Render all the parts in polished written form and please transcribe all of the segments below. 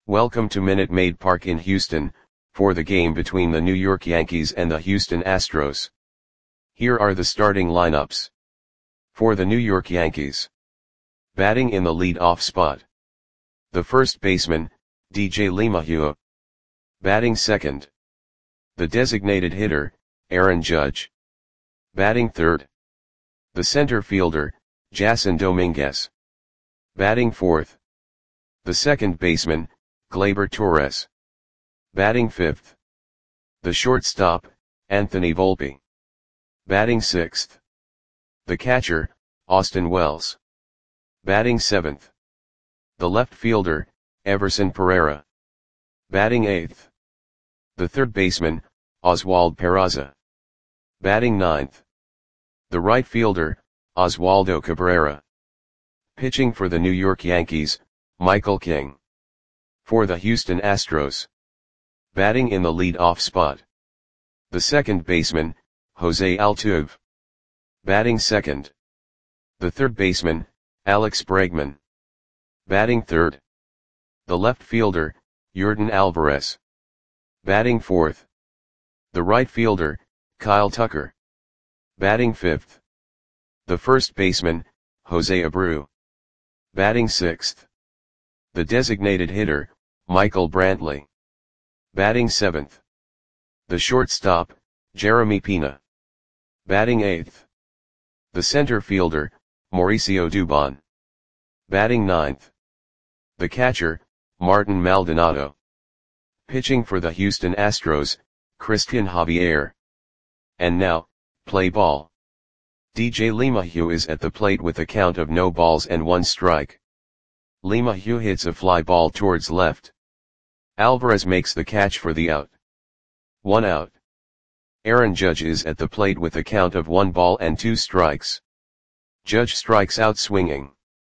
Welcome to Minute Maid Park in Houston, for the game between the New York Yankees and the Houston Astros. Here are the starting lineups. For the New York Yankees. Batting in the lead-off spot. The first baseman, DJ LeMahieu. Batting second. The designated hitter, Aaron Judge. Batting third. The center fielder, Jasson Dominguez. Batting fourth. The second baseman, Gleyber Torres. Batting fifth. The shortstop, Anthony Volpe. Batting sixth. The catcher, Austin Wells. Batting seventh. The left fielder, Everson Pereira. Batting eighth. The third baseman, Oswald Peraza. Batting ninth. The right fielder, Oswaldo Cabrera. Pitching for the New York Yankees, Michael King. For the Houston Astros. Batting in the lead-off spot. The second baseman, Jose Altuve. Batting second. The third baseman, Alex Bregman. Batting third. The left fielder, Yordan Alvarez. Batting fourth. The right fielder, Kyle Tucker. Batting fifth. The first baseman, Jose Abreu. Batting sixth. The designated hitter, Michael Brantley. Batting seventh. The shortstop, Jeremy Pena. Batting eighth. The center fielder, Mauricio Dubon. Batting ninth. The catcher, Martin Maldonado. Pitching for the Houston Astros, Christian Javier. And now, play ball. DJ LeMahieu is at the plate with a count of no balls and one strike. LeMahieu hits a fly ball towards left. Alvarez makes the catch for the out. 1 out. Aaron Judge is at the plate with a count of 1 ball and 2 strikes. Judge strikes out swinging.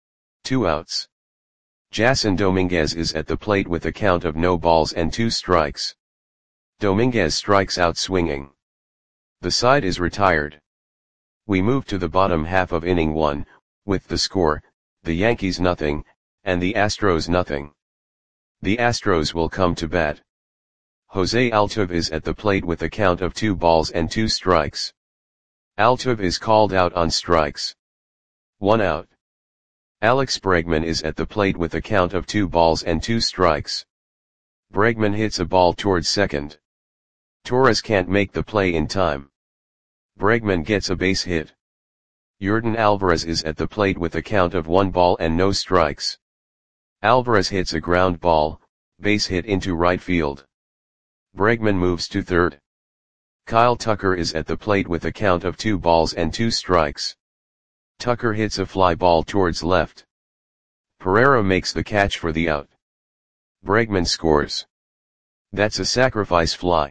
2 outs. Jasson Dominguez is at the plate with a count of no balls and 2 strikes. Dominguez strikes out swinging. The side is retired. We move to the bottom half of inning 1, with the score, the Yankees nothing, and the Astros nothing. The Astros will come to bat. Jose Altuve is at the plate with a count of 2 balls and 2 strikes. Altuve is called out on strikes. 1 out. Alex Bregman is at the plate with a count of 2 balls and 2 strikes. Bregman hits a ball towards second. Torres can't make the play in time. Bregman gets a base hit. Yordan Alvarez is at the plate with a count of 1 ball and no strikes. Alvarez hits a ground ball, base hit into right field. Bregman moves to third. Kyle Tucker is at the plate with a count of 2 balls and 2 strikes. Tucker hits a fly ball towards left. Pereira makes the catch for the out. Bregman scores. That's a sacrifice fly.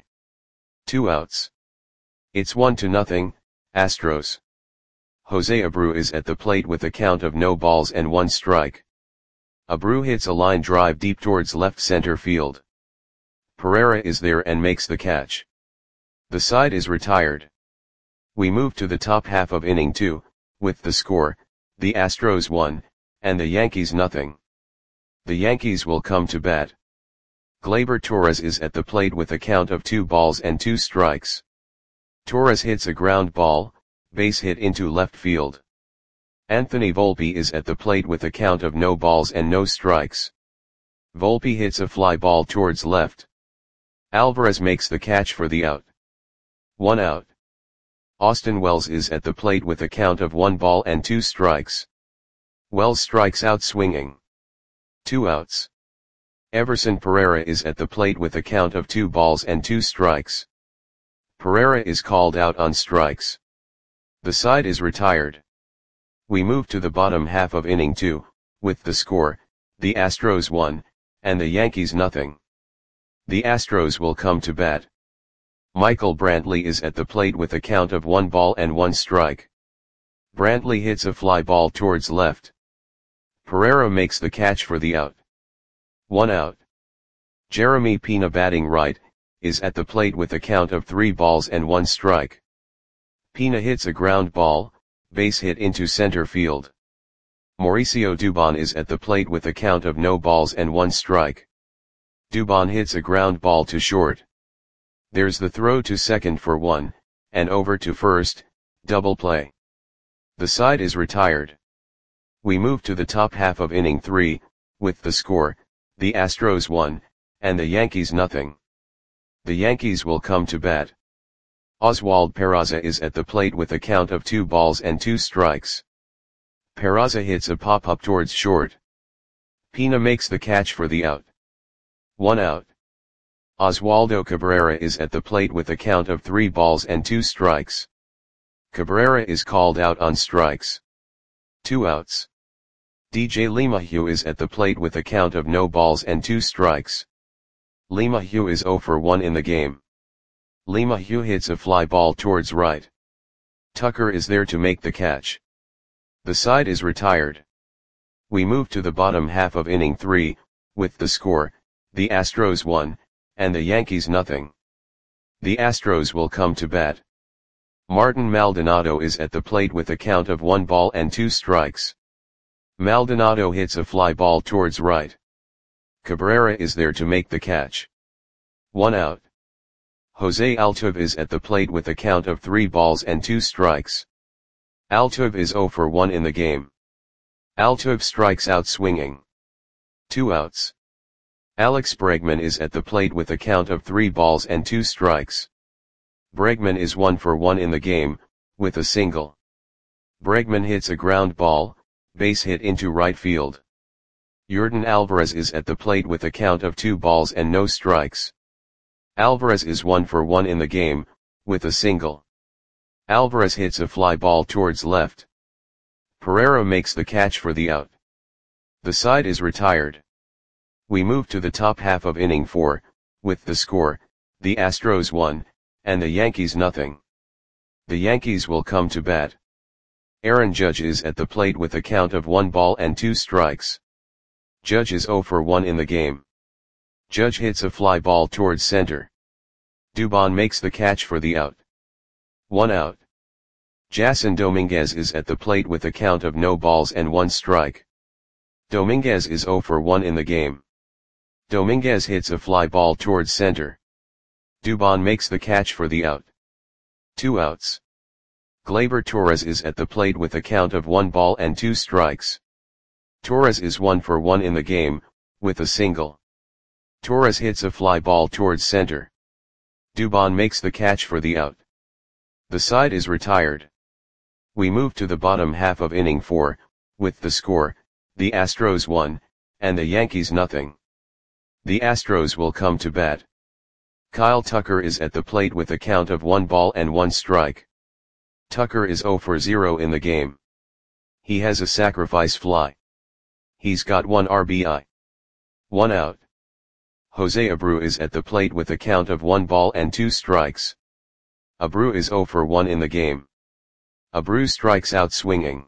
2 outs. It's 1-0, Astros. Jose Abreu is at the plate with a count of no balls and 1 strike. Abreu hits a line drive deep towards left center field. Pereira is there and makes the catch. The side is retired. We move to the top half of inning 2, with the score, the Astros 1, and the Yankees nothing. The Yankees will come to bat. Gleyber Torres is at the plate with a count of 2 balls and 2 strikes. Torres hits a ground ball, base hit into left field. Anthony Volpe is at the plate with a count of no balls and no strikes. Volpe hits a fly ball towards left. Alvarez makes the catch for the out. 1 out. Austin Wells is at the plate with a count of 1 ball and 2 strikes. Wells strikes out swinging. 2 outs. Everson Pereira is at the plate with a count of 2 balls and 2 strikes. Pereira is called out on strikes. The side is retired. We move to the bottom half of inning 2, with the score, the Astros 1, and the Yankees nothing. The Astros will come to bat. Michael Brantley is at the plate with a count of 1 ball and 1 strike. Brantley hits a fly ball towards left. Pereira makes the catch for the out. 1 out. Jeremy Pena batting right, is at the plate with a count of 3 balls and 1 strike. Pena hits a ground ball, base hit into center field. Mauricio Dubon is at the plate with a count of no balls and 1 strike. Dubon hits a ground ball to short. There's the throw to second for 1, and over to first, double play. The side is retired. We move to the top half of inning 3, with the score, the Astros 1, and the Yankees nothing. The Yankees will come to bat. Oswald Peraza is at the plate with a count of 2 balls and 2 strikes. Peraza hits a pop-up towards short. Pina makes the catch for the out. 1 out. Oswaldo Cabrera is at the plate with a count of 3 balls and 2 strikes. Cabrera is called out on strikes. 2 outs. DJ LeMahieu is at the plate with a count of no balls and 2 strikes. LeMahieu is 0 for 1 in the game. LeMahieu hits a fly ball towards right. Tucker is there to make the catch. The side is retired. We move to the bottom half of inning 3, with the score, the Astros 1, and the Yankees nothing. The Astros will come to bat. Martin Maldonado is at the plate with a count of 1 ball and 2 strikes. Maldonado hits a fly ball towards right. Cabrera is there to make the catch. 1 out. Jose Altuve is at the plate with a count of 3 balls and 2 strikes. Altuve is 0 for 1 in the game. Altuve strikes out swinging. 2 outs. Alex Bregman is at the plate with a count of 3 balls and 2 strikes. Bregman is 1 for 1 in the game, with a single. Bregman hits a ground ball, base hit into right field. Yordan Alvarez is at the plate with a count of 2 balls and no strikes. Alvarez is 1 for 1 in the game, with a single. Alvarez hits a fly ball towards left. Pereira makes the catch for the out. The side is retired. We move to the top half of inning 4, with the score, the Astros 1, and the Yankees nothing. The Yankees will come to bat. Aaron Judge is at the plate with a count of 1 ball and 2 strikes. Judge is 0 for 1 in the game. Judge hits a fly ball towards center. Dubon makes the catch for the out. 1 out. Jason Dominguez is at the plate with a count of no balls and 1 strike. Dominguez is 0 for 1 in the game. Dominguez hits a fly ball towards center. Dubon makes the catch for the out. 2 outs. Gleyber Torres is at the plate with a count of 1 ball and 2 strikes. Torres is 1 for 1 in the game, with a single. Torres hits a fly ball towards center. Dubon makes the catch for the out. The side is retired. We move to the bottom half of inning 4, with the score, the Astros 1, and the Yankees nothing. The Astros will come to bat. Kyle Tucker is at the plate with a count of 1 ball and 1 strike. Tucker is 0 for 0 in the game. He has a sacrifice fly. He's got 1 RBI. 1 out. Jose Abreu is at the plate with a count of 1 ball and 2 strikes. Abreu is 0 for 1 in the game. Abreu strikes out swinging.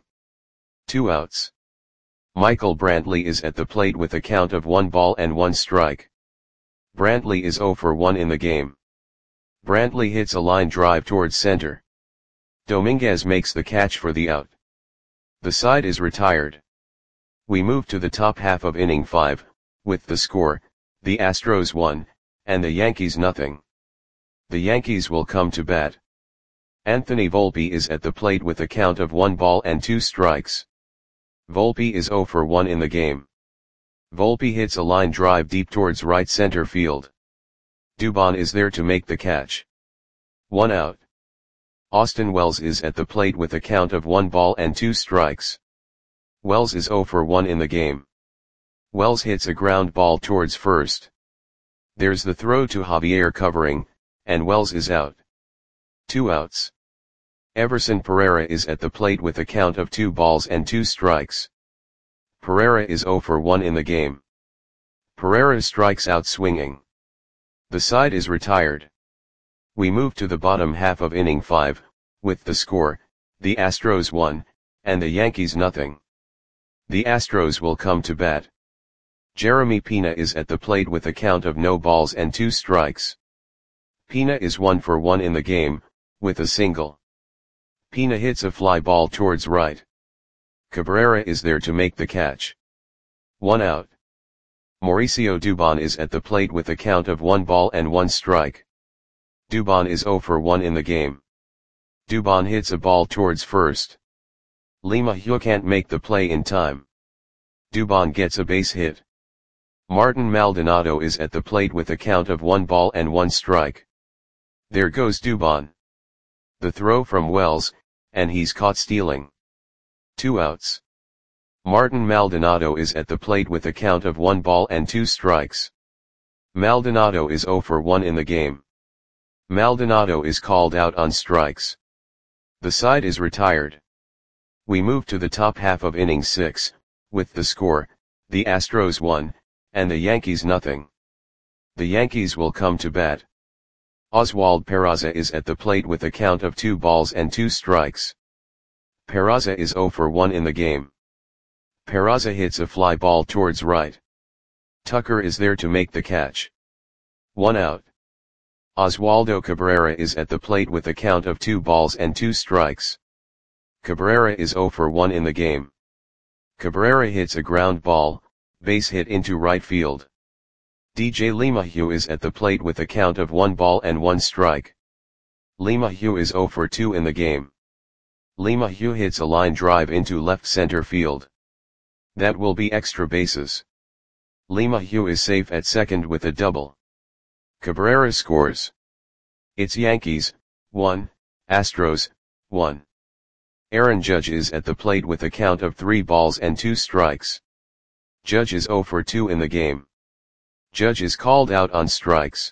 2 outs. Michael Brantley is at the plate with a count of 1 ball and 1 strike. Brantley is 0 for 1 in the game. Brantley hits a line drive towards center. Dominguez makes the catch for the out. The side is retired. We move to the top half of inning 5, with the score, the Astros 1, and the Yankees nothing. The Yankees will come to bat. Anthony Volpe is at the plate with a count of 1 ball and 2 strikes. Volpe is 0 for 1 in the game. Volpe hits a line drive deep towards right center field. Dubon is there to make the catch. 1 out. Austin Wells is at the plate with a count of 1 ball and 2 strikes. Wells is 0 for 1 in the game. Wells hits a ground ball towards first. There's the throw to Javier covering, and Wells is out. 2 outs. Everson Pereira is at the plate with a count of 2 balls and 2 strikes. Pereira is 0 for 1 in the game. Pereira strikes out swinging. The side is retired. We move to the bottom half of inning 5, with the score, the Astros 1, and the Yankees nothing. The Astros will come to bat. Jeremy Pina is at the plate with a count of no balls and 2 strikes. Pina is 1 for 1 in the game, with a single. Pina hits a fly ball towards right. Cabrera is there to make the catch. 1 out. Mauricio Dubon is at the plate with a count of 1 ball and 1 strike. Dubon is 0 for 1 in the game. Dubon hits a ball towards first. LeMahieu can't make the play in time. Dubon gets a base hit. Martin Maldonado is at the plate with a count of 1 ball and 1 strike. There goes Dubon. The throw from Wells, and he's caught stealing. 2 outs. Martin Maldonado is at the plate with a count of 1 ball and 2 strikes. Maldonado is 0 for 1 in the game. Maldonado is called out on strikes. The side is retired. We move to the top half of inning 6, with the score, the Astros 1, and the Yankees nothing. The Yankees will come to bat. Oswald Peraza is at the plate with a count of 2 balls and 2 strikes. Peraza is 0 for 1 in the game. Peraza hits a fly ball towards right. Tucker is there to make the catch. 1 out. Oswaldo Cabrera is at the plate with a count of 2 balls and 2 strikes. Cabrera is 0 for 1 in the game. Cabrera hits a ground ball, base hit into right field. DJ LeMahieu is at the plate with a count of 1 ball and 1 strike. LeMahieu is 0 for 2 in the game. LeMahieu hits a line drive into left center field. That will be extra bases. LeMahieu is safe at second with a double. Cabrera scores. It's Yankees, 1, Astros, 1. Aaron Judge is at the plate with a count of 3 balls and 2 strikes. Judge is 0 for 2 in the game. Judge is called out on strikes.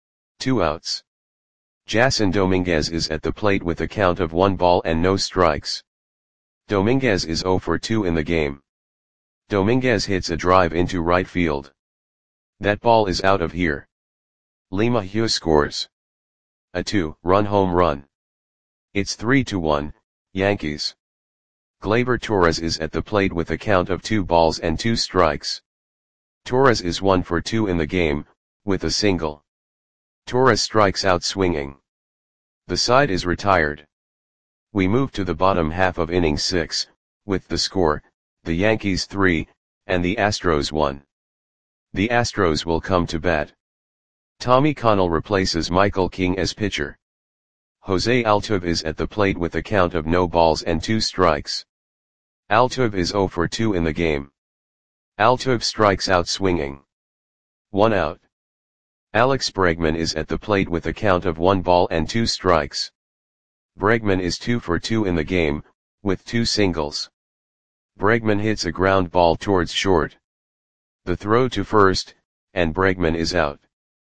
2 outs. Jason Dominguez is at the plate with a count of 1 ball and no strikes. Dominguez is 0 for 2 in the game. Dominguez hits a drive into right field. That ball is out of here. LeMahieu scores. A 2-run home run. It's 3-1, Yankees. Gleyber Torres is at the plate with a count of 2 balls and 2 strikes. Torres is 1 for 2 in the game, with a single. Torres strikes out swinging. The side is retired. We move to the bottom half of inning 6, with the score, the Yankees 3, and the Astros 1. The Astros will come to bat. Tommy Connell replaces Michael King as pitcher. Jose Altuve is at the plate with a count of no balls and 2 strikes. Altuve is 0 for 2 in the game. Altuve strikes out swinging. 1 out. Alex Bregman is at the plate with a count of 1 ball and 2 strikes. Bregman is 2 for 2 in the game, with 2 singles. Bregman hits a ground ball towards short. The throw to first, and Bregman is out.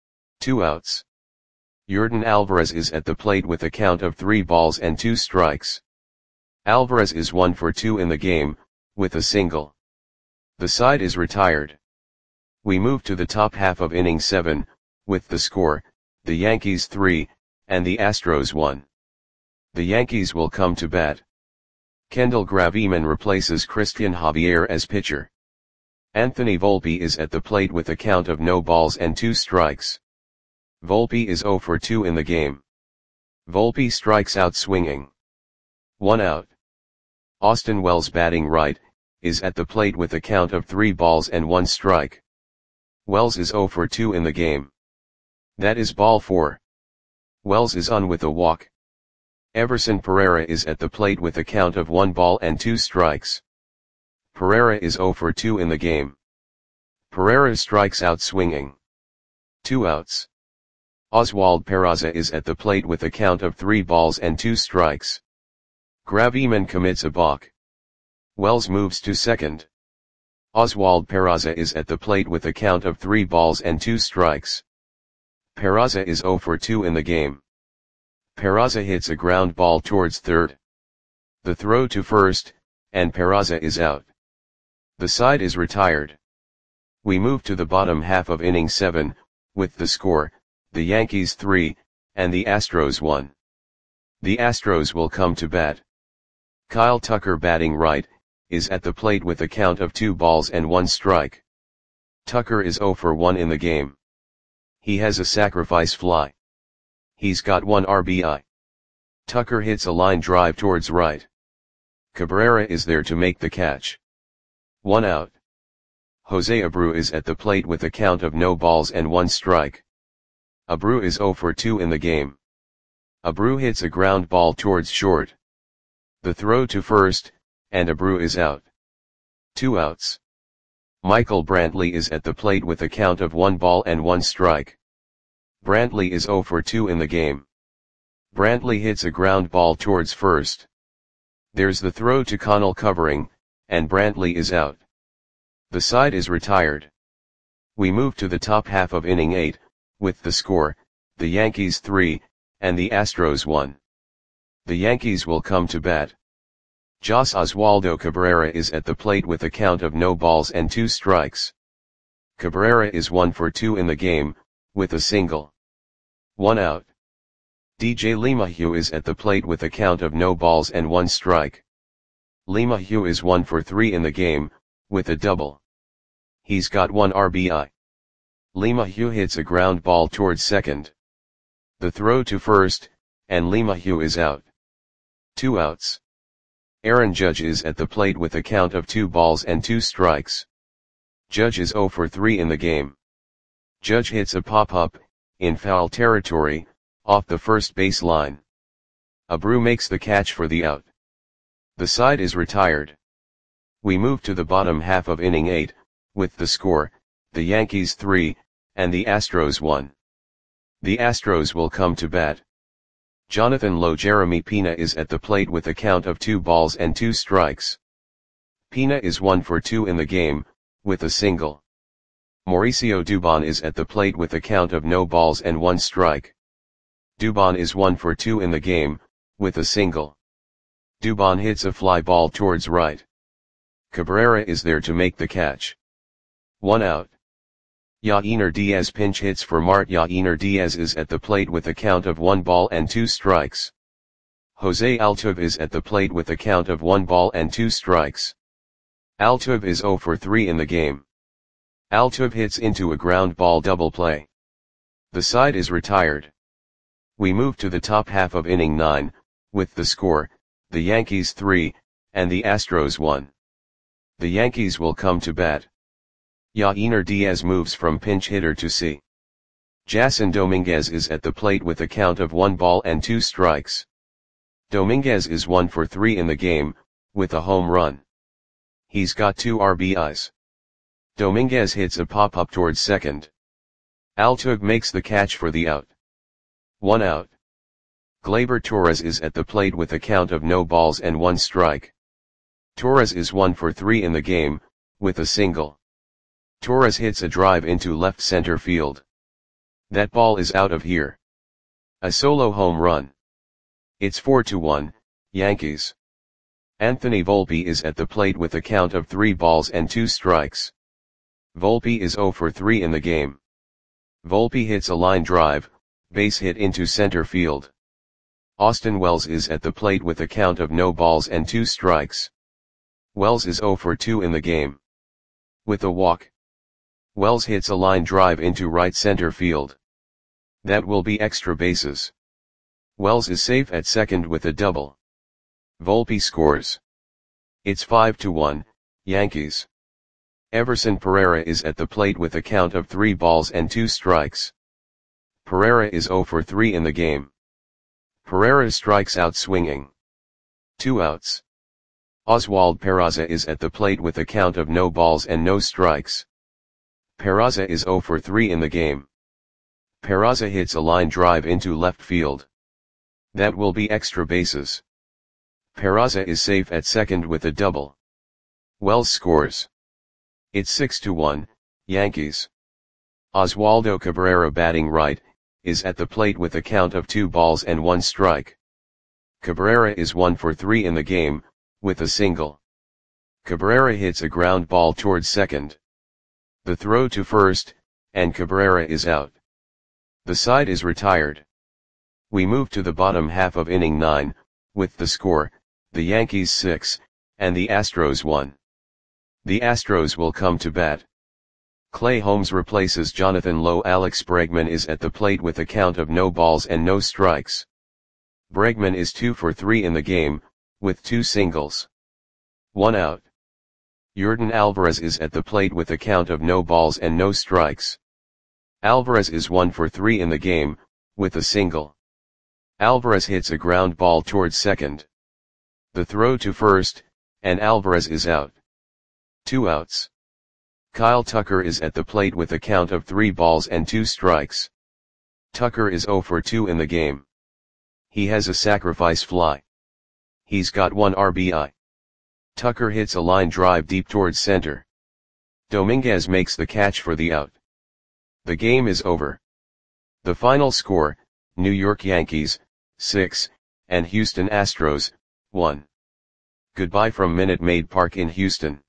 2 outs. Yordan Alvarez is at the plate with a count of 3 balls and 2 strikes. Alvarez is 1 for 2 in the game, with a single. The side is retired. We move to the top half of inning 7, with the score, the Yankees 3, and the Astros 1. The Yankees will come to bat. Kendall Graveman replaces Christian Javier as pitcher. Anthony Volpe is at the plate with a count of no balls and 2 strikes. Volpe is 0 for 2 in the game. Volpe strikes out swinging. 1 out. Austin Wells, batting right, is at the plate with a count of 3 balls and 1 strike. Wells is 0 for 2 in the game. That is ball 4. Wells is on with a walk. Everson Pereira is at the plate with a count of 1 ball and 2 strikes. Pereira is 0 for 2 in the game. Pereira strikes out swinging. 2 outs. Oswald Peraza is at the plate with a count of 3 balls and 2 strikes. Graveman commits a balk. Wells moves to second. Oswald Peraza is at the plate with a count of 3 balls and 2 strikes. Peraza is 0 for 2 in the game. Peraza hits a ground ball towards third. The throw to first, and Peraza is out. The side is retired. We move to the bottom half of inning 7, with the score, the Yankees 3, and the Astros 1. The Astros will come to bat. Kyle Tucker, batting right, is at the plate with a count of 2 balls and 1 strike. Tucker is 0 for 1 in the game. He has a sacrifice fly. He's got 1 RBI. Tucker hits a line drive towards right. Cabrera is there to make the catch. 1 out. Jose Abreu is at the plate with a count of no balls and 1 strike. Abreu is 0 for 2 in the game. Abreu hits a ground ball towards short. The throw to first, and Abreu is out. 2 outs. Michael Brantley is at the plate with a count of 1 ball and 1 strike. Brantley is 0 for 2 in the game. Brantley hits a ground ball towards first. There's the throw to Connell covering, and Brantley is out. The side is retired. We move to the top half of inning 8, with the score, the Yankees 3, and the Astros 1. The Yankees will come to bat. Jos Oswaldo Cabrera is at the plate with a count of no balls and 2 strikes. Cabrera is 1 for 2 in the game, with a single. 1 out. DJ LeMahieu is at the plate with a count of no balls and 1 strike. LeMahieu is 1 for 3 in the game, with a double. He's got 1 RBI. LeMahieu hits a ground ball towards second. The throw to first, and LeMahieu is out. 2 outs. Aaron Judge is at the plate with a count of 2 balls and 2 strikes. Judge is 0 for 3 in the game. Judge hits a pop-up, in foul territory, off the first base line. Abreu makes the catch for the out. The side is retired. We move to the bottom half of inning 8, with the score, the Yankees 3, and the Astros 1. The Astros will come to bat. Jonathan Lowe Jeremy Pena is at the plate with a count of 2 balls and 2 strikes. Pena is 1 for 2 in the game, with a single. Mauricio Dubon is at the plate with a count of no balls and 1 strike. Dubon is 1 for 2 in the game, with a single. Dubon hits a fly ball towards right. Cabrera is there to make the catch. 1 out. Yainer Diaz pinch hits for Mart. Yainer Diaz is at the plate with a count of 1 ball and 2 strikes. Jose Altuve is at the plate with a count of 1 ball and 2 strikes. Altuve is 0 for 3 in the game. Altuve hits into a ground ball double play. The side is retired. We move to the top half of inning 9, with the score, the Yankees 3, and the Astros 1. The Yankees will come to bat. Yainer Diaz moves from pinch hitter to C. Jason Dominguez is at the plate with a count of 1 ball and 2 strikes. Dominguez is 1 for 3 in the game, with a home run. He's got 2 RBIs. Dominguez hits a pop-up towards second. Altuve makes the catch for the out. 1 out. Gleyber Torres is at the plate with a count of no balls and 1 strike. Torres is 1 for 3 in the game, with a single. Torres hits a drive into left center field. That ball is out of here. A solo home run. It's 4-1, Yankees. Anthony Volpe is at the plate with a count of 3 balls and 2 strikes. Volpe is 0 for 3 in the game. Volpe hits a line drive, base hit into center field. Austin Wells is at the plate with a count of no balls and 2 strikes. Wells is 0 for 2 in the game. With a walk. Wells hits a line drive into right center field. That will be extra bases. Wells is safe at second with a double. Volpe scores. It's 5-1, Yankees. Everson Pereira is at the plate with a count of 3 balls and 2 strikes. Pereira is 0 for 3 in the game. Pereira strikes out swinging. 2 outs. Oswald Peraza is at the plate with a count of no balls and no strikes. Peraza is 0 for 3 in the game. Peraza hits a line drive into left field. That will be extra bases. Peraza is safe at second with a double. Wells scores. It's 6-1, Yankees. Oswaldo Cabrera batting right, is at the plate with a count of 2 balls and 1 strike. Cabrera is 1 for 3 in the game, with a single. Cabrera hits a ground ball towards second. The throw to first, and Cabrera is out. The side is retired. We move to the bottom half of inning 9, with the score, the Yankees 6, and the Astros 1. The Astros will come to bat. Clay Holmes replaces Jonathan Lowe. Alex Bregman is at the plate with a count of no balls and no strikes. Bregman is 2 for 3 in the game, with 2 singles. 1 out. Yordan Alvarez is at the plate with a count of no balls and no strikes. Alvarez is 1 for 3 in the game, with a single. Alvarez hits a ground ball towards second. The throw to first, and Alvarez is out. 2 outs. Kyle Tucker is at the plate with a count of 3 balls and 2 strikes. Tucker is 0 for 2 in the game. He has a sacrifice fly. He's got 1 RBI. Tucker hits a line drive deep towards center. Dominguez makes the catch for the out. The game is over. The final score, New York Yankees, 6, and Houston Astros, 1. Goodbye from Minute Maid Park in Houston.